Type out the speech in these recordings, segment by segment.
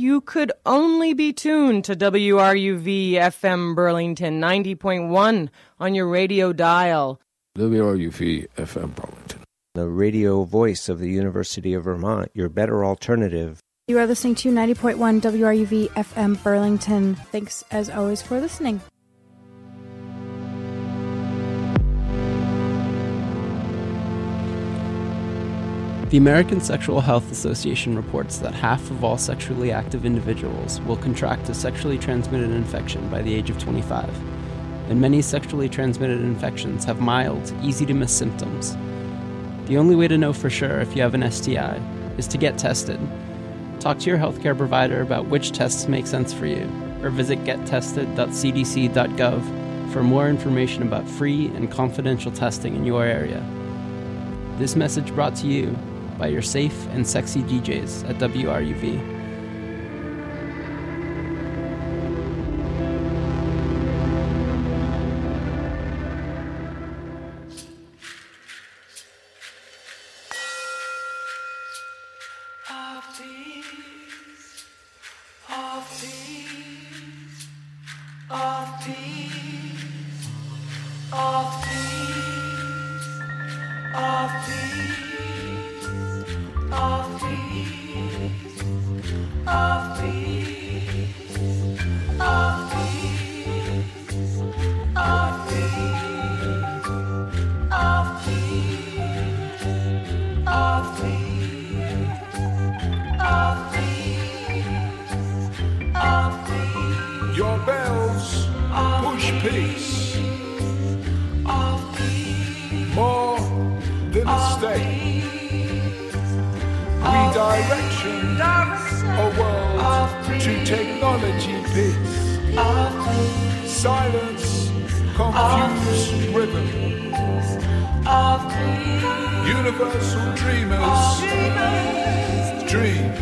you could only be tuned to WRUV FM Burlington 90.1 on your radio dial. WRUV FM Burlington. The radio voice of the University of Vermont, your better alternative. You are listening to 90.1 WRUV FM Burlington. Thanks, as always, for listening. The American Sexual Health Association reports that half of all sexually active individuals will contract a sexually transmitted infection by the age of 25. And many sexually transmitted infections have mild, easy-to-miss symptoms. The only way to know for sure if you have an STI is to get tested. Talk to your healthcare provider about which tests make sense for you, or visit gettested.cdc.gov for more information about free and confidential testing in your area. This message brought to you by your safe and sexy DJs at WRUV. Your bells push peace more than a state. Redirection a world to technology peace. Silence, confused rhythm. Universal dreamers dream.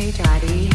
Hey, Daddy.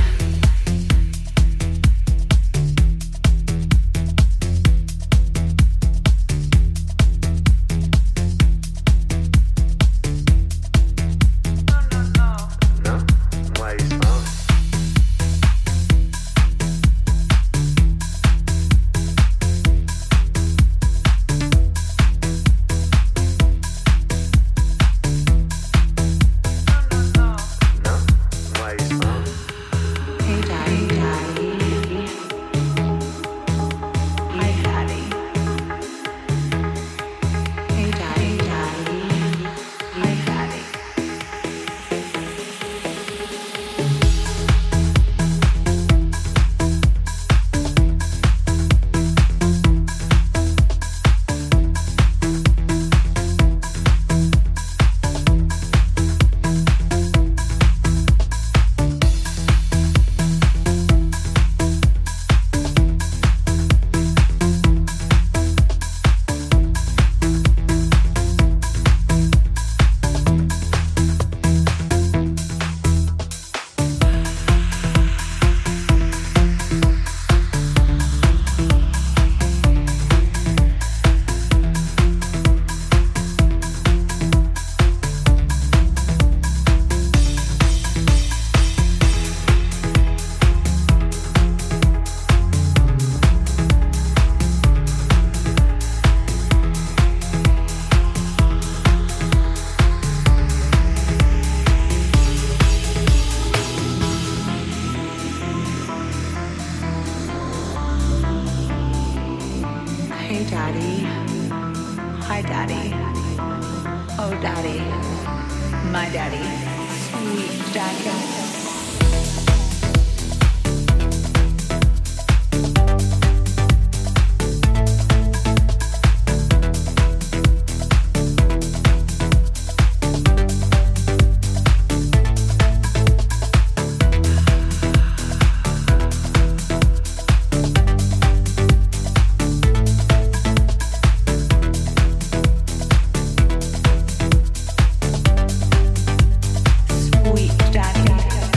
Hi, Daddy. Oh, Daddy. My Daddy. Sweet Daddy. Sweet Daddy.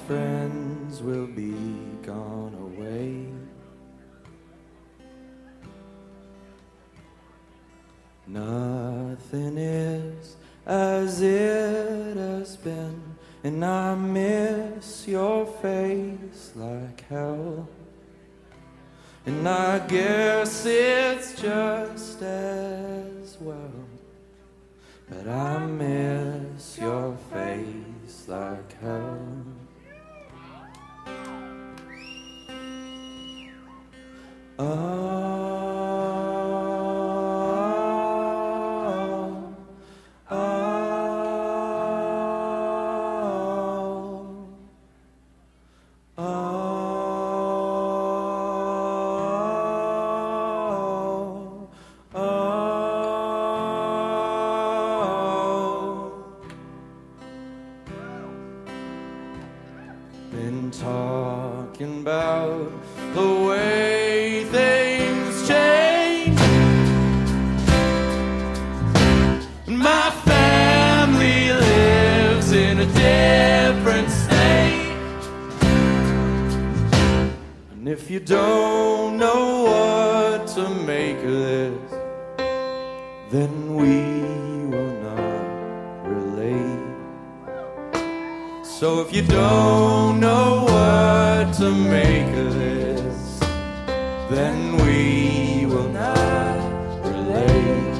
friends will be gone away. Nothing is as it has been, and I miss your face like hell. And I guess it's just as well, but I miss your face like hell. Been talking about the way things change. My family lives in a different state. And if you don't know what to make of this, then we will not relate. So if you don't know what to make of this, then we will not relate.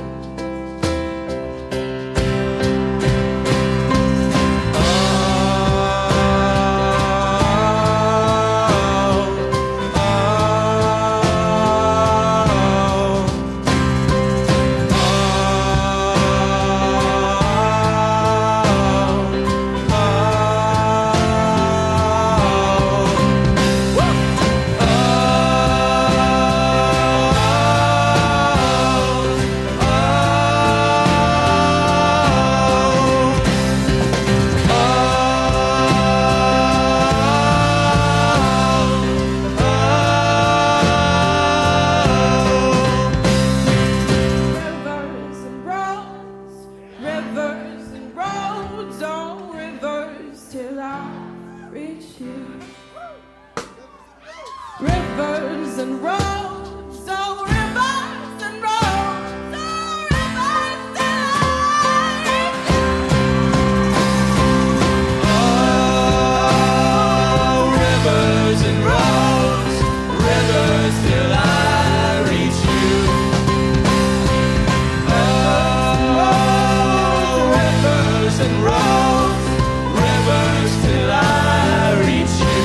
Rivers and roads, oh rivers and roads, oh rivers Oh, rivers and roads, rivers till I reach you. Oh, rivers and roads, rivers till I reach you.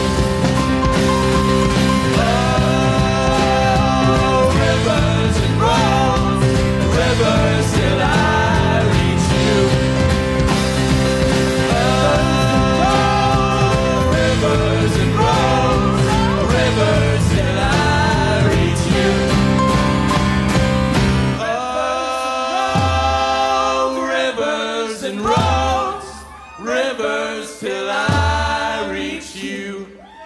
Rivers till I reach you.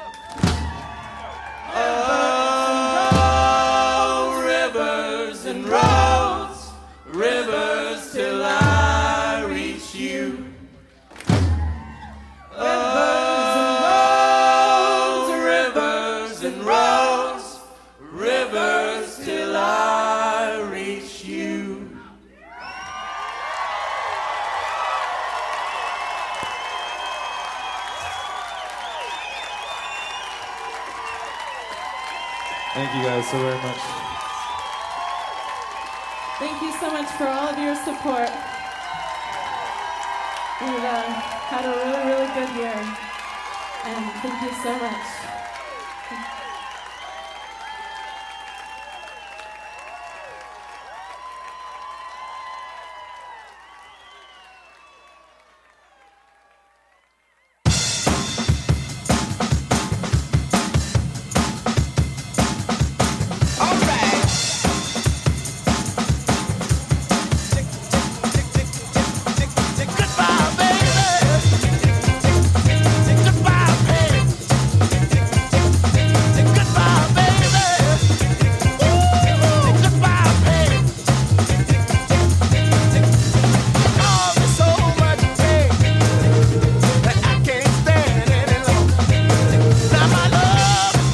Oh, rivers and roads, rivers till I reach you. Oh, rivers and roads, rivers till I reach you. Thank you guys so very much. Thank you so much for all of your support. We've had a really, really good year. And thank you so much.